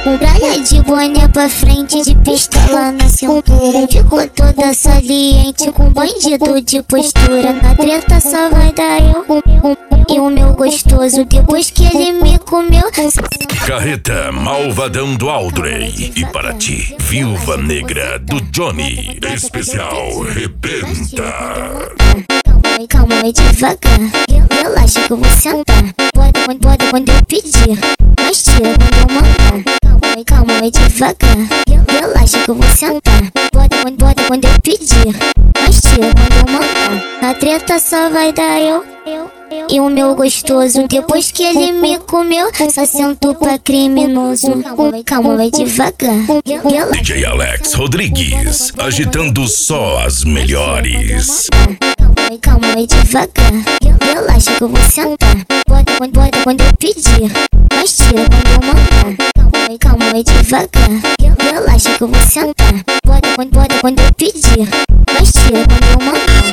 Praia de boné pra frente, de pistola na cintura. Ficou toda saliente, com bandido de postura. Na treta só vai dar eu e o meu gostoso, depois que ele me comeu. Carreta Malvadão do Aldrey. E para ti, Viúva Negra do Johnny. Especial Rebenta. Calma aí devagar, relaxa que eu vou sentar. Pode quando eu pedir, mas tira quando eu mandar. Calma aí devagar, relaxa que eu vou sentar. Pode quando eu pedir, mas tira quando eu mandar. Na treta só vai dar eu e o meu gostoso, depois que ele me comeu. Só sento pra criminoso. Calma aí devagar, DJ Alex Rodrigues, agitando só as melhores. Calma aí devagar, relaxa que eu vou sentar. Pode quando eu pedir, mas tira quando eu mandar. Calma aí devagar, relaxa que eu vou sentar. Pode quando eu pedir, mas tira quando eu mandar.